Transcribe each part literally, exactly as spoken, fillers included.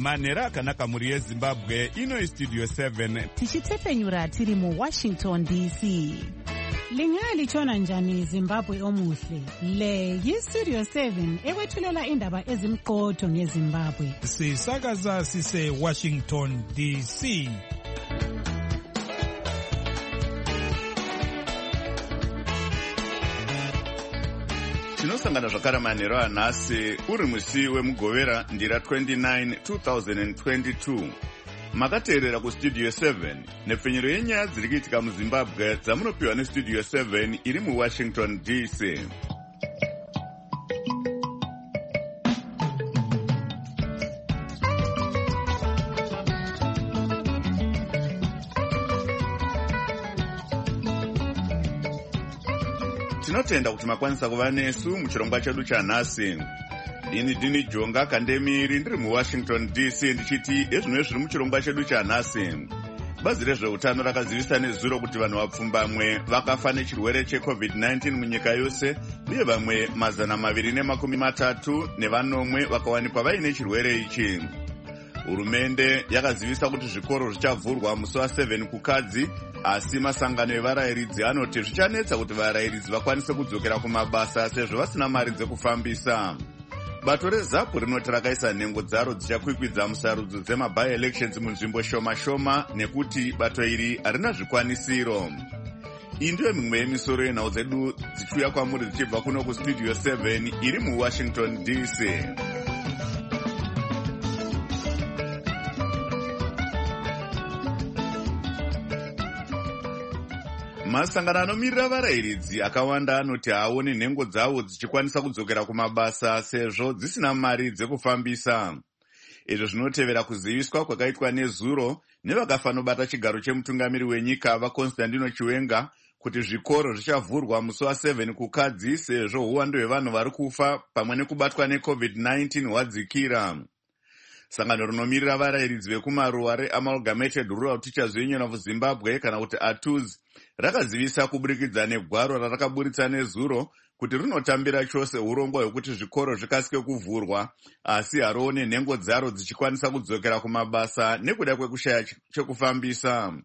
manhero akanaka mhuri yezimbabwe. Ino istudio seven tichitepfenyura tiri muwashington D C. Lingalitshona njani Zimbabwe omuhle? Le yistudio seven ekwethulela indaba ezimqotho ngeZimbabwe. Sisakaza sise Washington D C. tinosangana zvakare manhero anhasi uri musi wemugovera ndira twenty-nine two thousand twenty-two. makateerera kustudio seven nepfenyero yenyaya dziri kuitika muzimbabwe dzamunopiwa nestudio seven iri muwashington D C. tinotenda kuti makwanisa kuva nesu muchirongwa chedu chanhasi. ini ndini Jonga Kandemiri ndiri muwashington D C ndichiti ezvinoi zviri muchirongwa chedu chanhasi. bazi rezveutano rakazivisa nezuro kuti vanhu vapfumbamwe vakafa nechirwere checovid nineteen munyika yose uye vamwe mazana maviri nemakumi matatu nevanomwe vakawanikwa vaine chirwere ichi. hurumende yakazivisa kuti zvikoro zvichavhurwa musi wa7 kukadzi, asi masangano evarayiridzi anoti zvichanetsa kuti varayiridzi vakwanise kudzokera kumabasa sezvo vasina mari dzekufambisa. bato rezapu rinoti rakaisa nhengo dzaro dzichakwikwidza musarudzo dzemabi-elections munzvimbo shoma shoma nekuti bato iri harina zvikwanisiro. iyi ndiyo mimwe yemisoro yenhau dzedu dzichiuya kwamuri dzichibva kuno kustudio seven iri muwashington D C. masangano anomirira varayiridzi akawanda anoti haaoni nhengo dzavo dzichikwanisa kudzokera kumabasa sezvo dzisina mari dzekufambisa. izvo zvinotevera kuziviswa kwakaitwa nezuro nevakafanobata chigaro chemutungamiri wenyika vaConstantino Chiwenga kuti zvikoro zvichavhurwa musi wa7 kukadzi sezvo uwando hwevanhu vari kufa pamwe nekubatwa necovid nineteen hwadzikira. sangano rinomirira varayiridzi vekumaruwa reAmalgamated Rural Teachers Union of Zimbabwe kana kuti A T U Z rakazivisa kuburikidza negwaro rarakaburitsa nezuro kuti rinotambira chose urongwa hwekuti zvikoro zvikasike kuvhurwa, asi harione nhengo dzaro dzichikwanisa kudzokera kumabasa nekuda kwekushaya chekufambisa.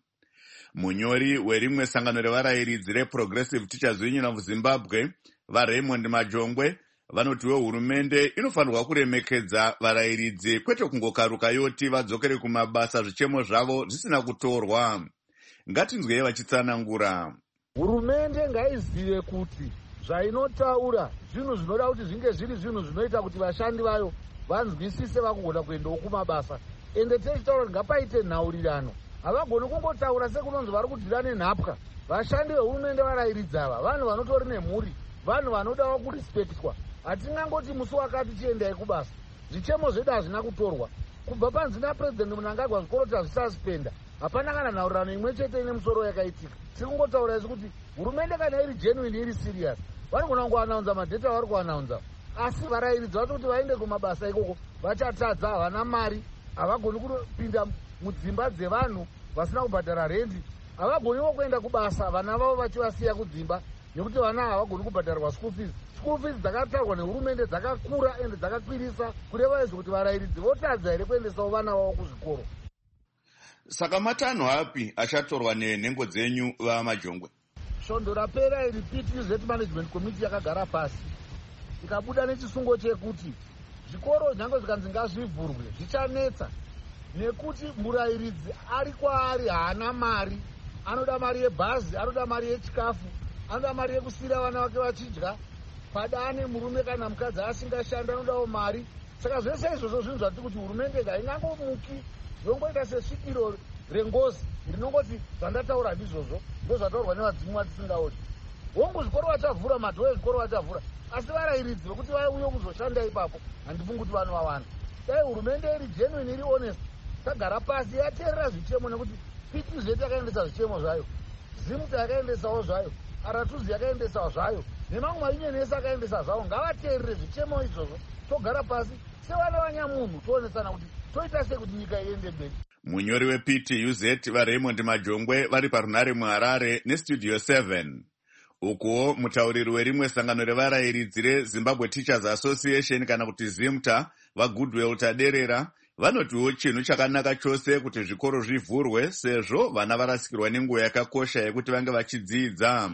munyori werimwe sangano revarayiridzi reProgressive Teachers Union of Zimbabwe vaRaymond Majongwe vanotiwe hurumende inofanirwa kuremekedza varayiridzi kwete kungokaruka yoti vadzokere kumabasa zvichemo zvavo zvisina kutorwa. ngatinzwei vachitsanangura. hurumende ngaizive kuti zvainotaura zvinhu zvinoda kuti zvinge zviri zvinhu zvinoita kuti vashandi vayo vanzwisise vakugona kuendawo kumabasa. ende techitaura kuti ngapaite nhaurirano. havagoni kungotaura sekunonzi vari kudhira nenhapwa. vashandi vehurumende varayiridzi ava vanhu vanotori nemhuri, vanhu vanodawo kurispektwa. hatingangoti musi wakati chiendai kubasa. zvichemo zvedu hazvina kutorwa kubva panzi napurezidendi Mnangagwa. zvikoro tazvisaspenda. hapana kana nhaurirano imwe chete ine musoro yakaitika. tiri kungotaura isi kuti hurumende kana iri genuine iri serious vanogona kungoanaunza madheta vari kuanaunza, asi varayiridzi vato kuti vaende kumabasa ikoko vachatadza. havana mari, havagoni kupinda mudzimba dzevanhu vasina kubhadhara rendi, havagoniwo kuenda kubasa vana vavo vachivasiya kudzimba nekuti vana havagoni kubhadharwa school fees. school fees dzakatarwa nehurumende dzakakura ende dzakakwirisa kureva izvo kuti varayiridzi votadza here kuendesawo vana vavo kuzvikoro. saka matanho api achatorwa nenhengo dzenyu vaMajongwe? svondo rapera iri P T U Z Management Committee yakagara pasi ikabuda nechisungo chekuti zvikoro nyange zvikanzi ngazvivhurwe zvichanetsa nekuti murayiridzi ari kwaari haana mari. anoda mari yebhazi, anoda mari yechikafu, anoda mari yekusiyira vana vake vachidya. padane murume kana mukadzi asingashanda anodawo mari. saka zvese izvozvo zvinhu zvati kuti hurumende ngaingangomuki zvongoita sesvikiro rengozi rinongoti zvandataura ndizvozvo ndozvataurwa nevadzimu vatisingaoni. hongu zvikoro vachavhura, madhoo ezvikoro vachavhura, asi varayiridzi vekuti vauye kuzoshanda ipapo handifungi kuti vanhu vawanda. dai hurumende iri genuine iri honest tagara pasi yateerera zvichemo, nekuti P T U Z yakaendesa zvichemo zvayo, zimuta yakaendesawo zvayo, aratuzi yakaendesawo zvayo, nemamwe mainyeni ese akaendesa zvavo. ngavateerere zvichemo izvozvo, togara pasi sevana vanyamunhu toonesana kuti toita sei kuti nyika iende mberi. munyori weP T U Z vaRaymond Majongwe vari parunare muHarare nestudio seven. ukuwo mutauriri werimwe sangano revarayiridzi reZimbabwe Teachers Association kana kuti ZIMTA vaGoodwill Taderera Vanotiwo chinhu chakanaka chose kuti zvikoro zvivhurwe sezvo vana varasikirwa nenguva yakakosha yekuti vange vachidzidza.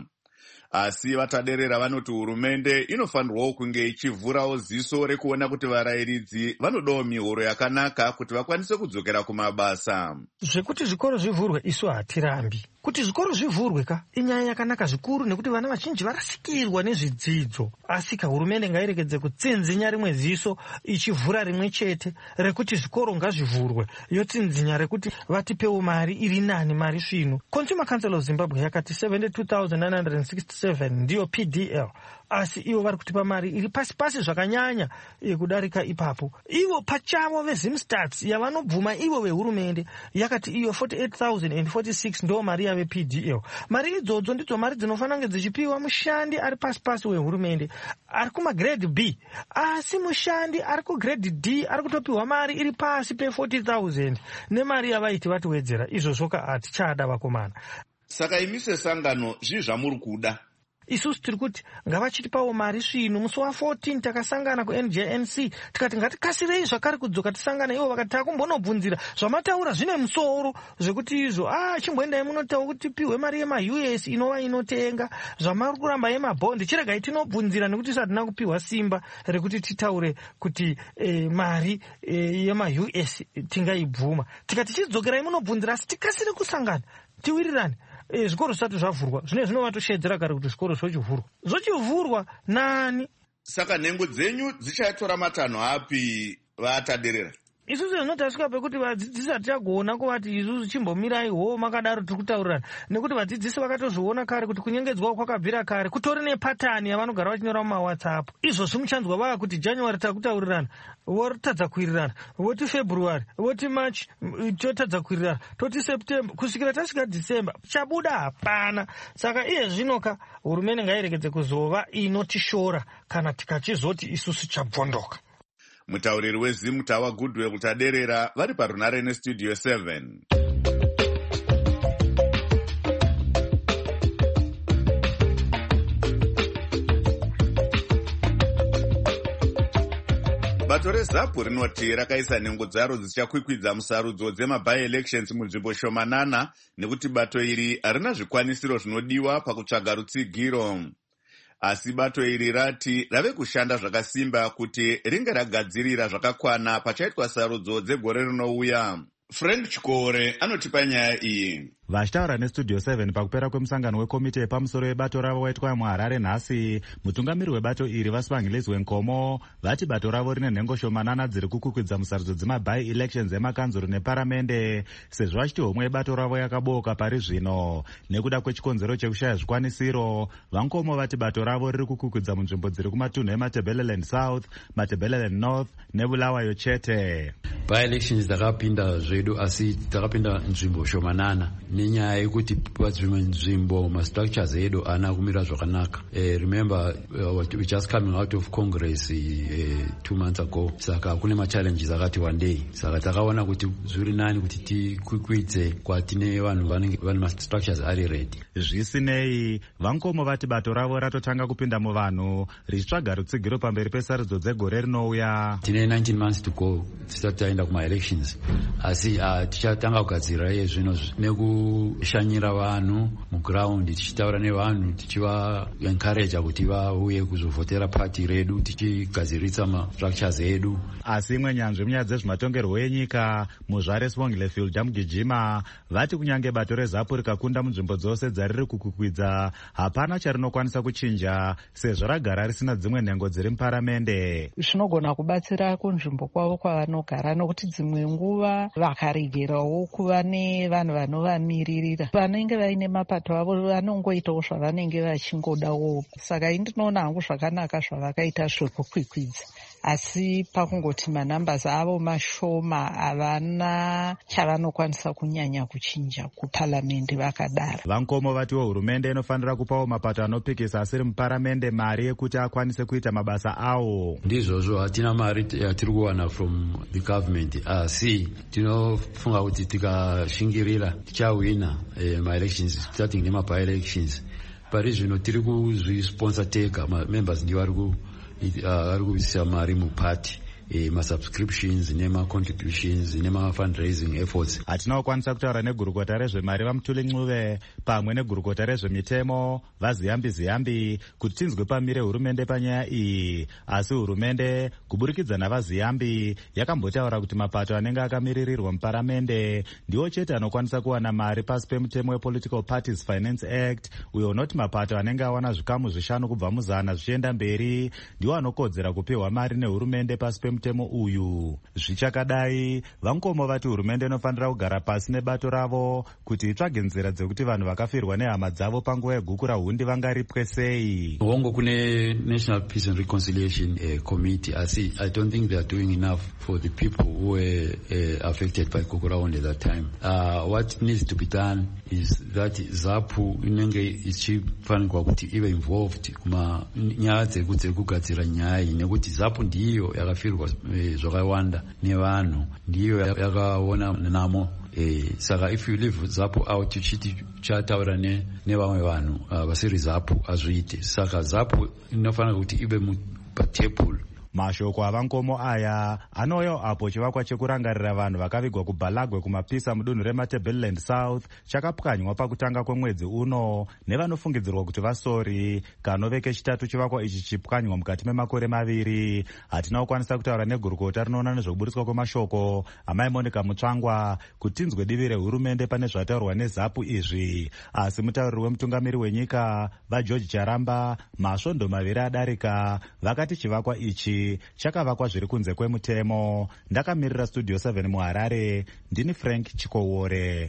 Asi vataderera vanoti hurumende inofanirwawo kunge ichivhurawo ziso rekuona kuti varayiridzi vanodawo mihoro yakanaka kuti vakwanise kudzokera kumabasa. Zvekuti zvikoro zvivhurwe isu hatirambi. Kuti zvikoro zvivhurwe ka inyaya yakanaka zvikuru nekuti vana vazhinji varasikirwa nezvidzidzo. Asi ka hurumende ngairekedze kutsinzinya rimwe ziso ichivhura rimwe chete rekuti zvikoro ngazvivhurwe, yotsinzinya rekuti vatipewo mari iri nani, mari svino. Consumer Council of Zimbabwe yakati seventy-two thousand nine hundred sixty-seven ndiyo P D L. Asi ivo vari kutipa mari iri pasi pasi zvakanyanya yekudarika ipapo. Ivo pachavo veZimstats yavanobvuma ivo vehurumende yakati iyo forty-eight thousand forty-six ndo mari yave P D L. Mari idzodzo ndidzo mari dzinofanira kunge dzichipiwa mushandi ari pasi pasi wehurumende ari kuma grade B. Asi mushandi ari ku grade D ari kutopiwa mari iri pasi pe forty thousand nemari yavaiti vatiwedzera. Izvozvo ka hatichada vakomana. Saka imi sesangano zvii zvamuri kuda? Isusu tiri kuti ngavachitipawo mari svino. Musi wa fourteen takasangana ku N J N C tikati ngatikasirei zvakare kudzoka tisangana. Ivo vakati takumbonobvunzira zvamataura zvine musoro zvekuti izvo ah chimboendai munotaura kuti piwe mari yema U S inova inotenga zvamari kuramba yemabhondi. Chiregai tinobvunzira nekuti hatina kupiwa simba rekuti titaure kuti eh, mari eh, yema U S tingaibvuma. Tikati chidzokerai munobvunzira asi tikasire kusangana tiwirirane. E, zvikoro zvisati zvavhurwa zvine zvinovatoshedzera kare kuti zvikoro zvochivhurwa zvochivhurwa nani. Saka nhengo dzenyu dzichatora matanho api vataderera? Isusu zvinotasvika pekuti vadzidzisi hatichagona kuvati isusu chimbomirai ho makadaro tiri kutaurirana, nekuti vadzidzisi vakatozviona kare kuti kunyengedzwa kwakabvira kare kutori nepatani yavanogara vachinyora mumawhatsapp. Izvozvi muchanzwa vava kuti January takutaurirana votadza kuwirirana, voti February, voti March totadza kuwirirana, toti September, kusvikira tasvika December chabuda hapana. Saka iye zvinoka hurumende ngairekedze kuzova inotishora kana tikachizoti isusu chabvondoka. Mutauriri weZimtawa Goodwill taderera vari parunare nestudio seven. Bato reZAPU rinoti rakaisa nhengo dzaro dzichakwikwidza musarudzo dzema-by-elections munzvimbo shomanana nekuti bato iri harina zvikwanisiro zvinodiwa pakutsvaga rutsigiro. Asi bato iri rati rave kushanda zvakasimba kuti ringe ragadzirira zvakakwana pachaitwa sarudzo dzegore rinouya. Friend Chikore anotipa nyaya iyi. Vachitaura nestudio seven pakupera kwemusangano wekomite yepamusoro yebato ravo waitwa muHarare nhasi, mutungamiri webato iri Vasipangilizwe Nkomo vati bato ravo rine nhengo shomanana dziri kukwikwidza musarudzo dzema-by-elections emakanzuru neparamende, sezvo vachiti homwe yebato ravo yakabooka pari zvino nekuda kwechikonzero chekushaya zvikwanisiro. Vankomo vati bato ravo riri kukwikwidza munzvimbo dziri kumatunhu eMatabeleland South, Matabeleland North neBulawayo chete. By-elections dzakapinda zvedu asi takapinda nzvimbo shomanana nenyaya yekuti padzimwe nzvimbo mastructures edu haana kumira zvakanaka. Uh, remember uh, we just coming out of Congress uh, two months ago, saka kune machallenges akati one day, saka takaona kuti zviri nani kuti tikwikwidze kwatine vanhu vanenge vane mastructures ari ready. Zvisinei, Vankomo vati bato ravo ratotanga kupinda muvanhu richitsvaga rutsigiro pamberi pesarudzo dzegore rinouya. Tine nineteen months to go tisati taenda kuma-elections, asi uh, tichatanga kugadzira iye zvino nekushanyira vanhu muground, tichitaura nevanhu tichiva encourage kuti vauye kuzovhotera party redu, tichigadziritsa mastructures edu. Asi imwe nyanzvi munyaya dzezvematongerwo enyika muzvare Sibongilefield Mugijima vati kunyange bato reZAPU rikakunda munzvimbo dzose dzariri kukwikwidza hapana charinokwanisa kuchinja sezvo ragara risina dzimwe nhengo dziri muparamende. Zvinogona kubatsira kunzvimbo kwavo kwavanogara nokuti dzimwe nguva vakaregerawo kuva nevanhu vanovamiririra vanenge vaine mapato avo vanongoitawo zvavanenge vachingodawo. Saka indinoona hangu zvakanaka zvavakaita zvekukwikwidza, asi pakungoti manambasi avo mashoma havana chavanokwanisa kunyanya kuchinja kuparamende vakadara. Vankomo vatiwo hurumende inofanira kupawo mapato anopikisa asiri muparamende mari yekuti akwanise kuita mabasa awo. Ndizvozvo hatina mari yatiri kuwana from the government, asi tinofunga kuti tikashingirira tichawina eh, ma-elections starting nema-by-elections. Pari zvino tiri kuzvisponsor tega, members ndiwo vari ku vari kuisa mari mupati e, ma-subscriptions nema-contributions nema-fundraising efforts. Hatina kukwanisa kutaura negurukota rezvemari vaMutuli Ncube pamwe negurukota rezvemitemo vaZiyambi Ziyambi kuti tinzwe pamire hurumende panyaya iyi, asi hurumende kuburikidza navaZiyambi yakambotaura kuti mapato anenge akamiririrwa muparamende ndiwo chete anokwanisa kuwana mari pasi pemutemo wePolitical Parties Finance Act, uyo unoti mapato anenge awana zvikamu zvishanu kubva muzana zvichienda mberi ndiwo anokodzera kupiwa mari nehurumende pasi pemutemo uyu. Zvichakadai, vankomo vati hurumende inofanira kugara pasi nebato ravo kuti itsvage nzira dzekuti vanhu vakafirwa nehama dzavo panguva yegukura hundi vangaripwe sei. Hongo kune National Peace and Reconciliation uh, Committee, I see, I don't think they are doing enough for the people who were uh, affected by Gukura Hundi at that time. Uh, what needs to be done is that ZAPU inenge ichifanirwa kuti ive involved kuma nyaya dzekugadzira nyaya iyi, nekuti ZAPU ndiyo yakafirwa eh, zvakawanda nevanhu, ndiyo yakaona namo. Eh, saka if you leave ZAPU out chiti chataura ne nevamwe vanhu uh, vasiri ZAPU azviite. Saka ZAPU inofanira kuti ive patable. Mashoko avankomo aya anouya apo chivakwa chekurangarira vanhu vakavigwa kuBhalagwe kumapisa mudunhu reMatabeleland South chakapwanywa pakutanga kwemwedzi uno nevanofungidzirwa kuti vasori. Kanove kechitatu chivakwa ichi chipwanywa mukati memakore maviri. Hatina kukwanisa kutaura negurukota rinoona nezvokuburitswa kwemashoko amai Monica Mutsvangwa kuti tinzwe divi rehurumende pane zvataurwa neZAPU izvi, asi mutauriri wemutungamiri wenyika vaGeorge Charamba masvondo maviri adarika vakati chivakwa ichi chakavakwa zviri kunze kwemutemo. Ndakamirira Studio seven muHarare, ndini Frank Chikowore.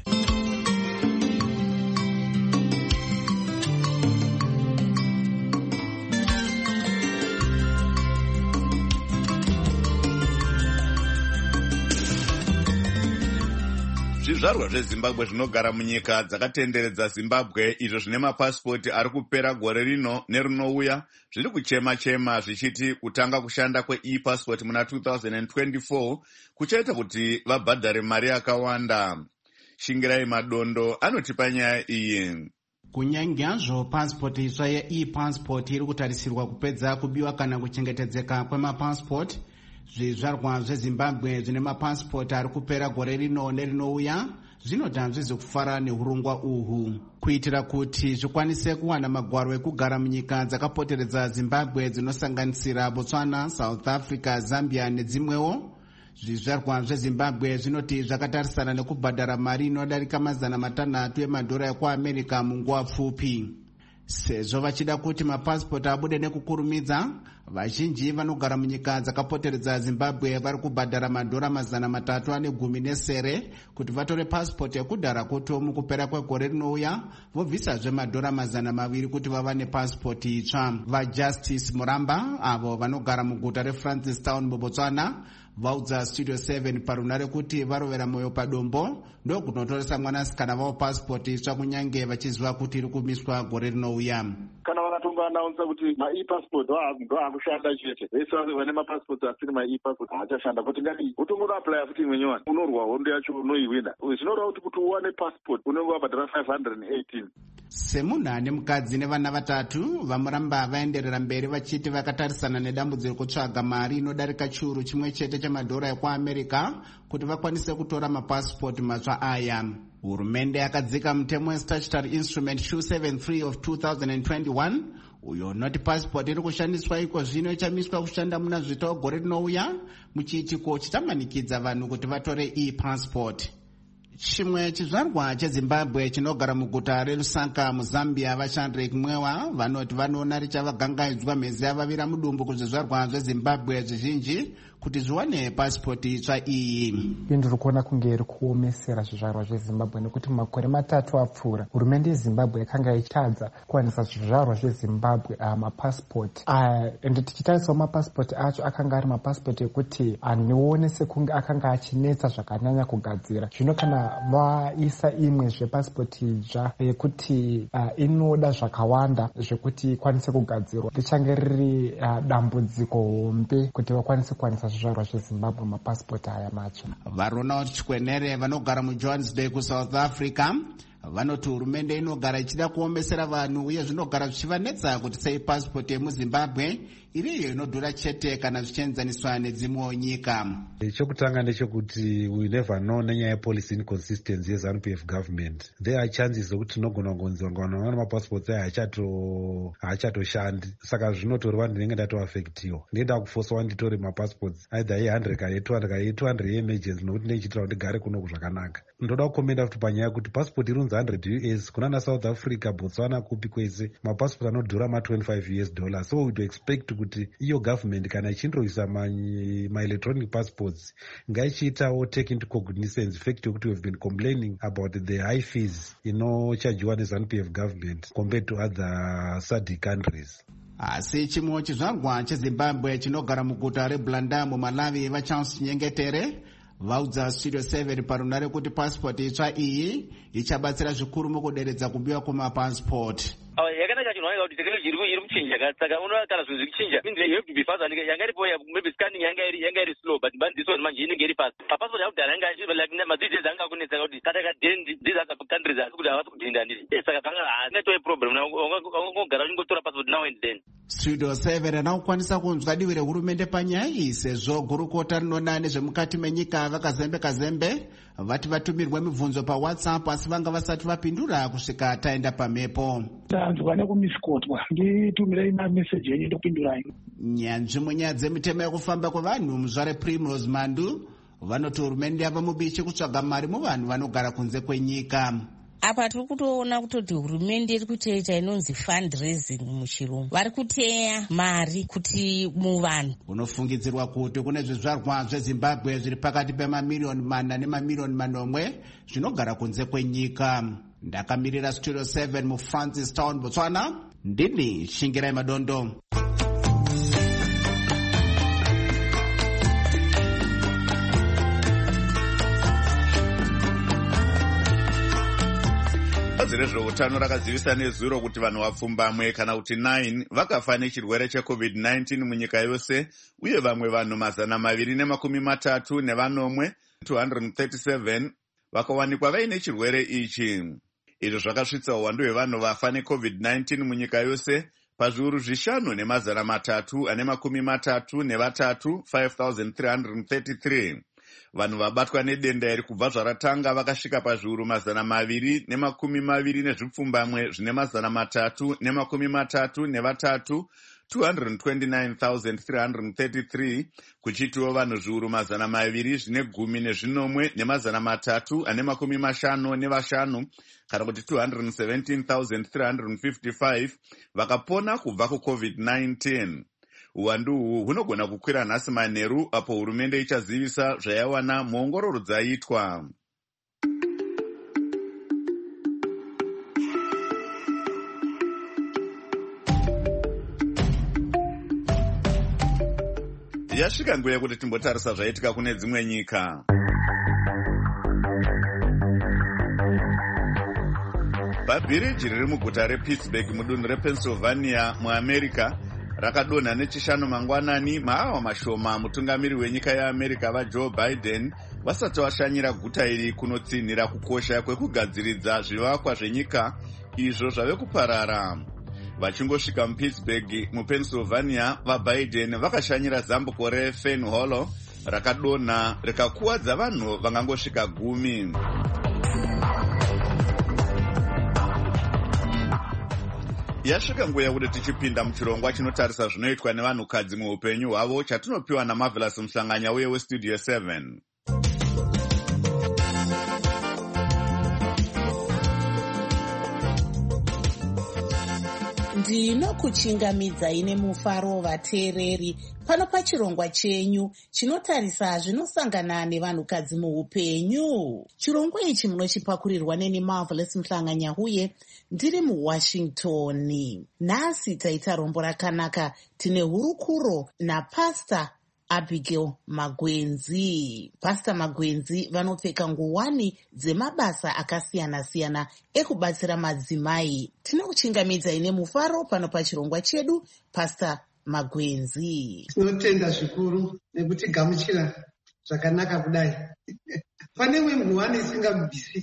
Zvizvarwa zveZimbabwe zvinogara munyika dzakatenderedza Zimbabwe izvo zvine mapasipoti ari kupera gore rino nerinouya zviri kuchema-chema zvichiti kutanga kushanda kwe-e-passport muna two thousand twenty-four kuchaita kuti vabhadhare mari yakawanda. Shingirai Madondo anotipa nyaya iyi. Kunyangazvo pasipoti itsva ye-e-passport iri kutarisirwa kupedza kubiwa kana kuchengetedzeka kwemapasipoti, zvizvarwa zveZimbabwe zvine mapasipoti ari kupera gore rino nerinouya zvinoda hazvizi kufara neurongwa uhu. Kuitira kuti zvikwanise kuwana magwaro ekugara munyika dzakapoteredza Zimbabwe dzinosanganisira Botswana, South Africa, Zambia nedzimwewo, zvizvarwa zveZimbabwe zvinoti zvakatarisana nekubhadhara mari inodarika mazana matanhatu emadhora ekuAmerica munguva pfupi. Sezvo vachida kuti mapasipoti abude nekukurumidza, vazhinji vanogara munyika dzakapoteredza Zimbabwe vari kubhadhara madhora mazana matatu ane gumi nesere kuti vatore pasipoti ekudhara kuto mukupera kwegore rinouya vobvisazve madhora mazana maviri kuti vava nepasipoti itsva. VaJustice Muramba avo vanogara muguta reFrancistown muBotswana vaudza Studio seven parunare kuti varovera moyo padombo ndokunotoresa mwanasikana vavo pasipoti itsva kunyange vachiziva kuti iri kumiswa gore rinouya. Kana vakatonga anaunsa kuti ma-e-passport ndo akushanda chete, vese vane mapassport asiri ma-e-passport haachashanda, kuti ngati utongoda apply futi imwe nyowani unorwa hondo yacho unoiwina. Zvinoreva kuti kuti uwane passport unenge wabhadhara five hundred eighteen. Semunhu ane mukadzi nevana vatatu, vaMuramba vaenderera mberi vachiti vakatarisana nedambudziro kutsvaga mari inodarika chiuru chimwe chete chamadhora ekuAmerica kuti vakwanise kutora mapasipoti matsva aya. Hurumende yakadzika mutemo weStatutory Instrument two seventy-three of two thousand twenty-one uyo unoti pasipoti iri kushandiswa iko zvino ichamiswa kushanda muna zvita gore rinouya muchiitiko chichamanikidza vanhu kuti vatore e-passport. Chimwe chizvarwa cheZimbabwe chinogara muguta reLusaka muZambia vaChandrek Mwewa vanoti vanoona richavagangaidzwa mhezi yavavira mudumbu kuzvizvarwa zveZimbabwe zvizhinji kuti zviwane pasipoti itsva iyi. Ndiri kuona kunge iri kuomesera zvizvarwa zveZimbabwe nekuti makore matatu apfuura hurumende yeZimbabwe yakanga ichitadza kuwanisa zvizvarwa zveZimbabwe mapasipoti ende tichitarisawo mapasipoti acho akanga ari mapasipoti ekuti anoone sekunge akanga achinetsa zvakanyanya kugadzira. Zvino kana vaisa imwe zvepasipoti idzva yekuti inoda zvakawanda zvekuti ikwanise kugadzirwa, richange riri dambudziko hombe kuti vakwanise kuwanisa zvizvarwa zveZimbabwe mapasipoti aya macho. VaRonald Chikwenere vanogara muJohannesburg kuSouth Africa vanoti hurumende inogara ichida kuombesera vanhu uye zvinogara zvichivanetsa kuti sei pasipoti yemuZimbabwe iriyo inodhura chete kana zvichienzaniswa nedzimwewo nyika. Chokutanga ndechekuti we never know nenyaya yepolicy inconsistency yeZANU P F government. There are chances zokuti tinogona kungonzwa ngana mapassports aya hachato haachatoshandi. Saka zvinotori vanhu ndinenge ndatoaffectiwa. Ndinoda kufosawo nditori mapassports either ye one hundred kana ye two hundred kana ye two hundred ye-emergency nokuti ndeichitira kuti ndigare kuno zvakanaka. Ndoda kukomenda futi panyaya kuti passport irunzi one hundred U S kunana South Africa, Botswana, kupi kwese mapassport anodhura ma twenty-five U S dollars. So we do expect kuti iyo government kana ichindoisa ma, ma electronic passports ngaichiitawo take into cognizance fact yokuti we've been complaining about the high fees inochargewa neZANU P F government compared to other S A D C countries. Asi chimwe chizvarwa cheZimbabwe chinogara muguta reBlanda muMalawi vaCharles Chinyengetere vaudza Studio seven parunare kuti passport itsva iyi ichabatsira zvikuru mukuderedza kubiwa kwemapassport. yakanaka chinhu waika kuti technology iri kuchinja saka unoona kana zvinhu zviri kuchinja means you have to be fast and yanga iripo maybe scanning yanga iri yanga iri slow but manje this one manje inenge iri fast passport yakudhara yanga like madzidzi anga kunetsa kuti kata ka dendi these are countries asi kuti havasi kudhinda ndiri saka panga hasingatoi problem ungogara uchingotora passport now and then. Studio seven anakukwanisa kunzwa divi rehurumende panyaya iyi sezvo gurukota rinona nezvemukati menyika vakazembe kazembe vati vatumirwe mibvunzo paWhatsApp asi vanga vasati vapindura kusvika taenda pamepo. Ndanzwa nekumisikotwa nditumirai mameseji yenyu ndopindurai. Nyanzvi munyaya dzemitemo yekufamba kwevanhu muzvare Primrose Mandu vanoti hurumende yava mubishi kutsvaga mari muvanhu vanogara kunze kwenyika. Apa tiri kutoona kutoti hurumende iri kutoita inonzi fundraising muchirungu. Vari kuteya mari kuti muvanhu. Unofungidzirwa kuti kune zvizvarwa zveZimbabwe zviri pakati pemamiliyoni mana nemamiliyoni manomwe zvinogara kunze kwenyika. Ndakamirira Studio seven muFrancis Town, Botswana. Ndini Shingirai Madondo. Bazi rezveutano rakazivisa nezuro kuti vanhu vapfumbamwe kana kuti nine vakafa nechirwere checovid nineteen munyika yose uye vamwe vanhu mazana maviri nemakumi matatu nevanomwe two hundred thirty-seven vakawanikwa vaine chirwere ichi. Izvo zvakasvitsa uwandu hwevanhu vafa necovid nineteen munyika yose pazviuru zvishanu nemazana matatu ane makumi matatu nevatatu five thousand three hundred thirty-three. Vanhu vabatwa nedenda iri kubva zvaratanga vakasvika pazviuru mazana maviri nemakumi maviri nezvipfumbamwe zvine mazana matatu nemakumi matatu nevatatu two hundred twenty-nine thousand three hundred thirty-three kuchitiwo vanhu zviuru mazana maviri zvine gumi nezvinomwe nemazana matatu ane makumi mashanu nevashanu kana kuti two hundred seventeen thousand three hundred fifty-five vakapona kubva kucovid nineteen. Uwandu uhu hunogona kukwira nhasi manheru apo hurumende ichazivisa zvayawana muongororo dzaitwa. Yasvika nguva yekuti timbotarisa zvaitika kune dzimwe nyika. Bhabhiriji riri muguta rePittsburgh mudunhu rePennsylvania muAmerica rakadonha nechishanu mangwanani maawa mashoma mutungamiri wenyika yeAmerica vaJoe Biden vasati vashanyira guta iri kunotsinhira kukosha kwekugadziridza zvivakwa zvenyika izvo zvave kuparara. Vachingosvika muPittsburgh muPennsylvania, vaBiden vakashanyira zambuko reFern Hollow rakadonha rikakuwadza vanhu vangangosvika gumi. Yasvika nguva yekuti tichipinda muchirongwa chinotarisa zvinoitwa nevanhukadzi muupenyu hwavo chatinopiwa naMarvelous Muhlanganya uye weStudio seven. Ndinokuchingamidzai nemufaro vateereri pano pachirongwa chenyu chinotarisa zvinosangana nevanhukadzi muupenyu. Chirongwa ichi munochipakurirwa neni Marvelous Muhlanganya uye ndiri muWashington. Nhasi taita rombo rakanaka, tine hurukuro naPastor Abigail Magwenzi. Pastor Magwenzi vanopfeka nguwani dzemabasa akasiyana-siyana ekubatsira madzimai. Tinokuchingamidzai nemufaro pano pachirongwa chedu, Pastor Magwenzi. Tinotenda zvikuru nekutigamuchira zvakanaka kudai. Pane imwe nguwani isingabvisiki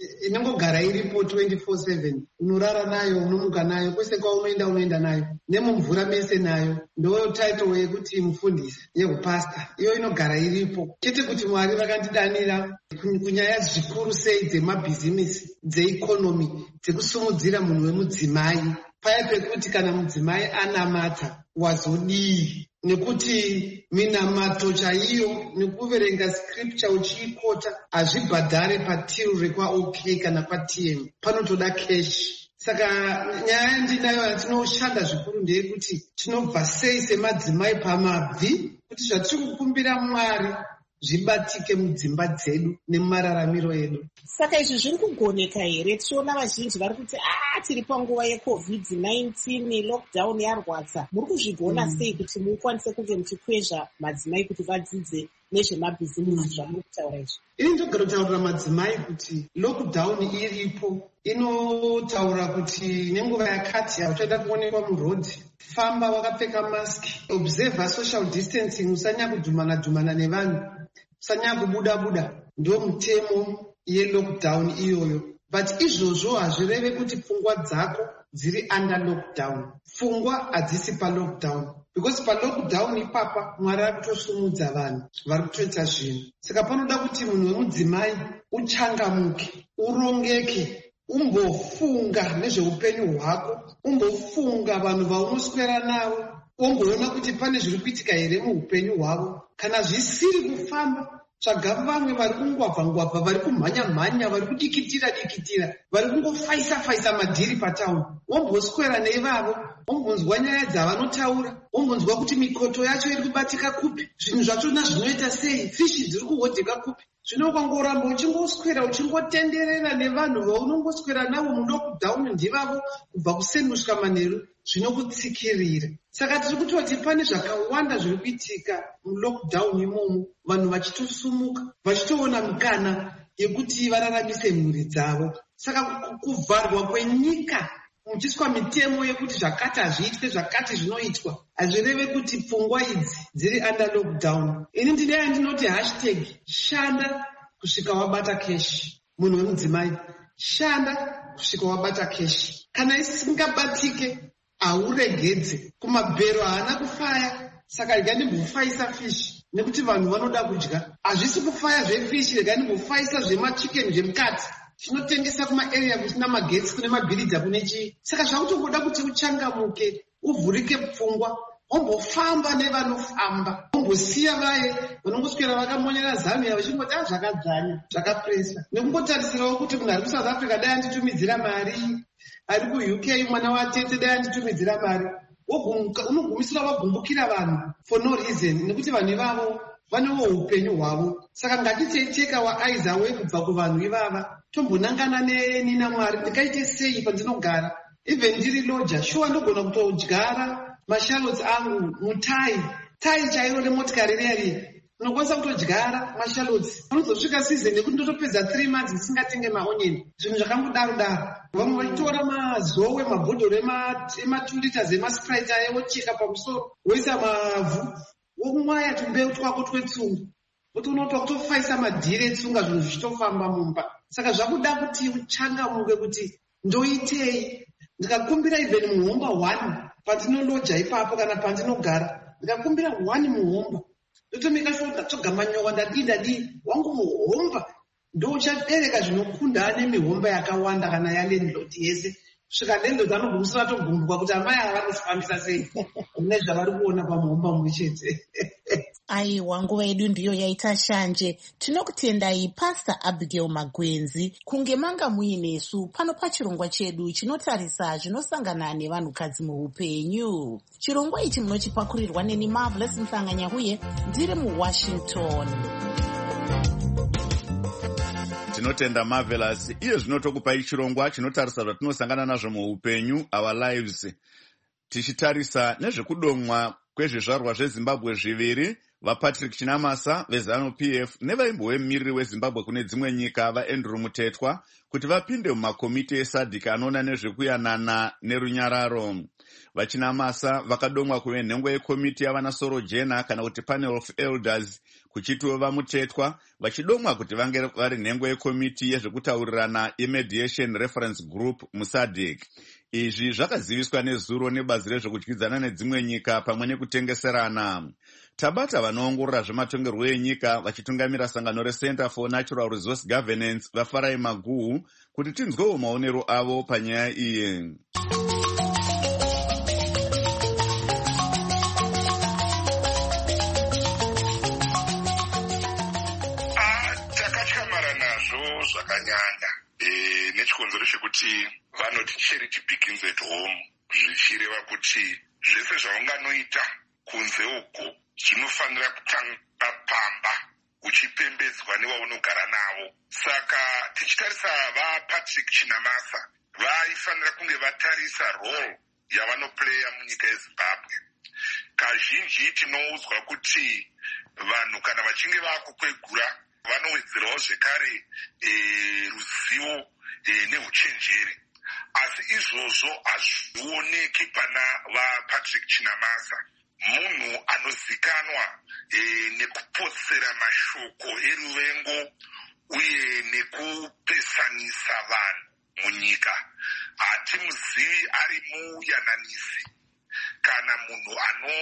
inongogara iripo twenty-four seven, unorara nayo, unomuka nayo, kwese kwaunoenda unoenda nayo, nemumvura mese nayo. Ndo title yekuti mufundisi yehupasta, iyo inogara iripo. Chete kuti Mwari vakandidanira kunyaya zvikuru sei dzemabhizimisi, dzeikonomi, dzekusumudzira munhu wemudzimai, paya pekuti kana mudzimai anamata wazodii, nekuti minamato chaiyo nekuverenga scripture uchiikota hazvibhadhare patil rekwa OK kana pa-T M, panotoda cash. Saka nyaya ndinayo yatinoshanda zvikuru ndeyekuti tinobva sei semadzimai pamabvi kuti zvatiri kukumbira Mwari zvibatike mudzimba dzedu nemumararamiro edu. Saka izvi zviri kugoneka here? Tichiona vazhinji vari kuti ah, tiri panguva yecovid nineteen, lockdown yarwadza. Muri kuzvigona mm. sei kuti mukwanise kunge muchikwezva madzimai kuti vadzidze nezvemabhizimisi zvamuri kutaura izvi? Ini ndogara kutaurira madzimai kuti lockdown iripo, inotaura kuti nenguva yakati hauchaida kuonekwa murodhi, famba wakapfeka maski, observe social distancing, usanyanya kudhumana dhumana nevanhu, usanyanya kubuda buda. Ndo mutemo yelockdown iyoyo. But izvozvo hazvireve kuti pfungwa dzako dziri under lockdown. Pfungwa hadzisi pa-lockdown. Because pa-lockdown ipapa Mwari ari kutosumudza vanhu vari kutoita zvinhu. Saka panoda kuti munhu wemudzimai uchangamuke, urongeke, umbofunga nezveupenyu hwako, umbofunga vanhu vaunoswera navo, umboona kuti pane zviri kuitika here muupenyu hwavo. Kana zvisiri kufamba, tsvaga vamwe vari kungwabva-ngwabva, vari kumhanya-mhanya, vari kudikitira-dikitira, vari kungofaisa-faisa madhiri patauni. Womboswera neivavo, wombonzwa nyaya dzavanotaura, wombonzwa kuti mikoto yacho iri kubatika kupi, zvinhu zvachona zvinoita sei, fishi dziri kuhodheka kupi. Zvino ukangoramba uchingoswera uchingotenderera nevanhu vaunongoswera navo mulockdown ndivavo kubva kuseni kusvika manheru, zvinokutsikirira. Saka tiri kutoti pane zvakawanda zviri kuitika mulockdown imomo, vanhu vachitosumuka, vachitoona mukana yekuti vararamise mhuri dzavo. Saka kuvharwa kwenyika muchiiswa mitemo yekuti zvakati hazviitwe, zvakati zvinoitwa, hazvireve kuti pfungwa idzi dziri under lockdown. Ini ndine yandinoti hashtag shanda kusvika wabata cash. Munhu wemudzimai, shanda kusvika wabata cash. Kana isingabatike hauregedze. Kumabhero haana kufaya, saka rega ndimbofaisa fishi nekuti vanhu vanoda kudya. Hazvisi kufaya zvefishi, rega ndimbofaisa zvemachicken zvemukati. Tinotengesa kumaarea kusina magetsi, kune mabhiridha, kune chii. Saka zvakutoboda kuti uchangamuke, uvhurike pfungwa, umbofamba nevanofamba, umbosiya vaye vanongoswera vakamonyera zamia vachingoti ah zvakadzanya, zvakapresa. Nekungotarisirawo kuti munhu ari kuSouth Africa dai anditumidzira mari, ari kuU K mwana watete dai anditumidzira mari, unogumisira wagumbukira vanhu for no reason, nekuti vanhu ivavo vanewo upenyu hwavo. Saka ngatiteiteka waaiza we kubva kuvanhu ivava, tombonangana nenina Mwari, ndikaite sei pandinogara. Even ndiri loja, shuwa ndogona kutodyara mashallots angu mutai, tai chairo remotikari reri, unokwanisa kutodyara mashallots. Unozosvika season yekuti ndotopedza three months ndisingatenge maonyeni. Zvinhu zvakangodaro daro. Vamwe vachitora mazowe, mabhodhoro ema two liters emasprite aye wocheka pamusoro, woisa mavhu, wokumwaya tumbeu twako twetsunga. Kuti unotoa kutofaisa madhiri etsunga, zvinhu zvichitofamba mumba. Saka zvakuda kuti uchangamuke kuti ndoitei. Ndikakumbira even muhomba one pandinoloja ipapo kana pandinogara, ndikakumbira one muhomba, ndotomika sure ndatoga manyowa ndadii ndadii, wangu muhomba ndouchabereka zvinokunda ane mihomba yakawanda kana yalandlord yese. Svika landlord anogumisira togumbuka kuti amai ava vanozvifambisa sei nezvavari kuona pamuhomba mumwe chete. Aiwa, nguva yedu ndiyo yaita shanje. Tinokutendai Pastor Abigail Magwenzi kunge manga muinesu pano pachirongwa chedu chinotarisa zvinosangana nevanhukadzi muupenyu. Chirongwa ichi munochipakurirwa neni Marvelous Mhlanga-Nyahuye ndiri muWashington. Tinotenda Marvelous. Iye zvinotokupai chirongwa chinotarisa zvatinosangana nazvo muupenyu, our lives. Tichitarisa nezvekudomwa kwezvizvarwa zveZimbabwe zviviri, vaPatrick Chinamasa veZanu P F nevaimbovemiriri weZimbabwe kune dzimwe nyika vaAndrew Mutetwa kuti vapinde mumakomiti eSADC anoona nezvekuyanana nerunyararo. Vachinamasa vakadomwa kuve nhengo yekomiti yavanasoro jena kana kuti panel of elders kuchitova mutetwa, vachidomwa kuti vange vari nhengo yekomiti yezvekutaurirana yemediation reference group musadc. Izvi zvakaziviswa nezuro nebazi rezvekudyidzana nedzimwe nyika pamwe nekutengeserana. Tabata vanoongorora zvematongerwo enyika vachitungamira sangano reCenter for Natural Resource Governance vafarai Maguhu kuti tinzwewo maonero avo panyaya iyi. Takachamara nazvo zvakanyanya nechikonzero chekuti vanoti charity begins at home, zvichireva kuti zvese zvaunganoita kunze uko zvinofanira kutanga pamba uchipembedzwa nevaunogara navo. Saka tichitarisa vaPatrick Chinamasa vaifanira kunge vatarisa role yavanoplaya munyika yeZimbabwe. Kazhinji tinoudzwa kuti vanhu kana vachinge vakukwegura vanowedzerawo zvekare e, ruzivo e, neuchenjeri, asi izvozvo hazvioneki pana vaPatrick Chinamasa, munhu anozikanwa e, nekupotsera mashoko eruvengo uye nekupesanisa vanhu munyika. Hatimuzivi ari muyananisi kana munhu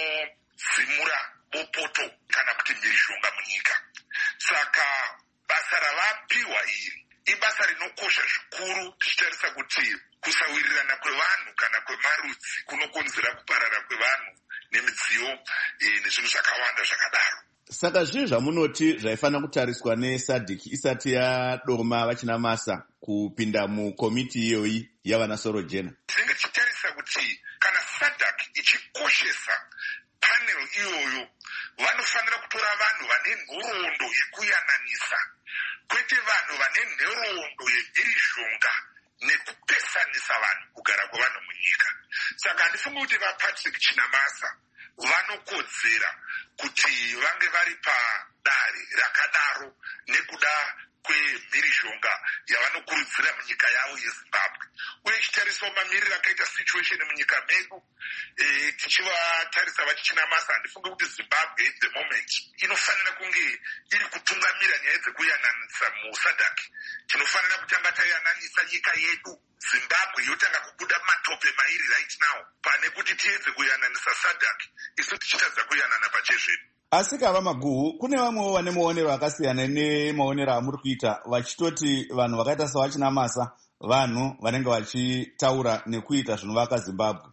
anodzimura bopoto kana kuti mhirizhonga munyika. Saka basa ravapiwa iri ibasa rinokosha zvikuru, tichitarisa kuti kusawirirana kwevanhu kana kwemarudzi kunokonzera kuparara kwevanhu nemidziyo e, nezvinhu zvakawanda zvakadaro. Saka zvii zvamunoti zvaifanira kutariswa nesadc isati yadoma Vachinamasa kupinda mukomiti iyoyi yavanasoro jena? Tinenge tichitarisa kuti kana sadc ichikoshesa panel iyoyo vanofanira kutora vanhu vane nhoroondo yekuyananisa, kwete vanhu vane nhoroondo yemhirizhonga nekupesanisa vanhu kugara kwevanhu munyika. Saka handifungi kuti vaPatrick Chinamasa vanokodzera kuti vange vari padare rakadaro nekuda kwemhirizhonga yavanokurudzira munyika yavo yeZimbabwe. Uye tichitarisawo mamiriro akaita situation munyika medu e, tichivatarisa Vachinamasa, handifungi kuti Zimbabwe at the moment inofanira kunge iri kutungamira nyaya dzekuyananisa musadc. Tinofanira kutanga tayananisa nyika yedu Zimbabwe yotanga kubuda matope mairi right now pane kuti tiedze kuyananisa sadc isu tichitadza kuyanana pachezvedu. Asi kava Maguhu, kune vamwewo vane maonero akasiyana nemaonero amuri kuita, vachitoti vanhu vakaita saVachinamasa vanhu vanenge vachitaura nekuita zvinovaka Zimbabwe.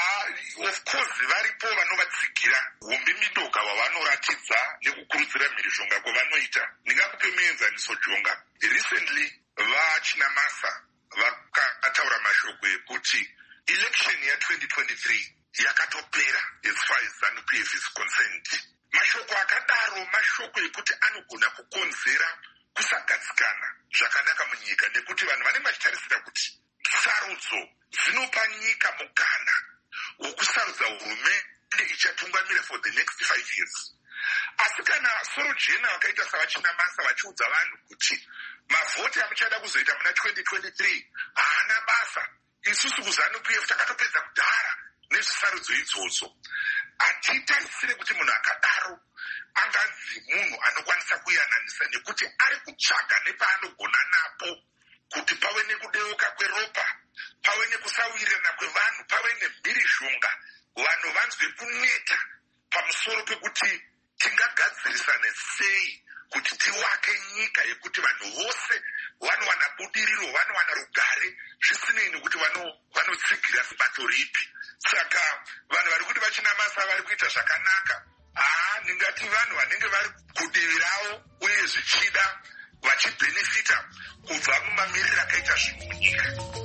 Ah, of course varipo vanovatsigira hombe midoka vavanoratidza nekukurudzira mhirizhonga kwavanoita. Ndingakupe muenzaniso jonga. Recently vaChinamasa vakataura mashoko ekuti election ya twenty twenty-three yakatopera as far as ZANU-P F is concerned. Mashoko akadaro mashoko ekuti anogona kukonzera kusagadzikana zvakanaka munyika, nekuti vanhu vanenge vachitarisira kuti sarudzo dzinopa nyika mukana wokusarudza hurumende ichatungamira for the next five years. Asi kana soro jena vakaita saVachinamasa vachiudza vanhu kuti mavhoti amuchada kuzoita muna twenty twenty-three haana basa, isusu kuZANU-P F takatopedza kudhara nezvisarudzo idzodzo, hatitarisire kuti munhu akadaro anganzi munhu anokwanisa kuyananisa, nekuti ari kutsvaga nepaanogona napo kuti pave nekudeuka kweropa, pave nekusawirirana kwevanhu, pave nemhirizhonga, vanhu vanzwe kuneta pamusoro pekuti tingagadzirisane sei kuti tiwake nyika yekuti vanhu vose vanowana budiriro, vanowana rugare, zvisinei nekuti vanotsigira zibato ripi. Saka vanhu vari kuti Vachinamasa vari kuita zvakanaka, haa, ndingati vanhu vanenge vari kudivi ravo uye zvichida vachibhenefita kubva mumamiriro akaita zvinhu munyika.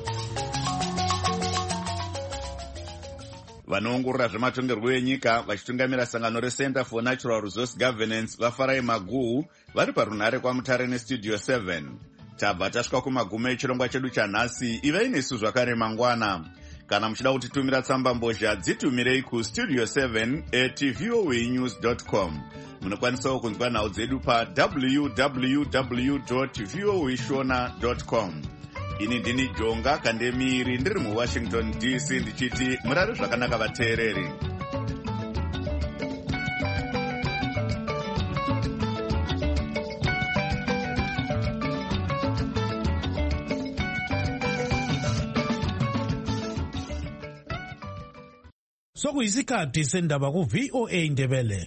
Vanoongorora zvematongerwo enyika vachitungamira sangano reCenter for Natural Resource Governance vafarai Maguhu vari parunhare kwaMutare nestudio seven. Tabva tasvika kumagumo echirongwa chedu chanhasi. Ivai nesu zvakare mangwana. Kana muchida kutitumira tsamba mbozha dzitumirei kustudio seven at voanews dot com. Munokwanisawo kunzwa nhau dzedu pa w w w dot voashona dot com. ini ndini Jonga Kandemiri ndiri muWashington D C ndichiti murare zvakanaka vateereri. Sokuyisikhathi sendaba ku V O A Ndebele.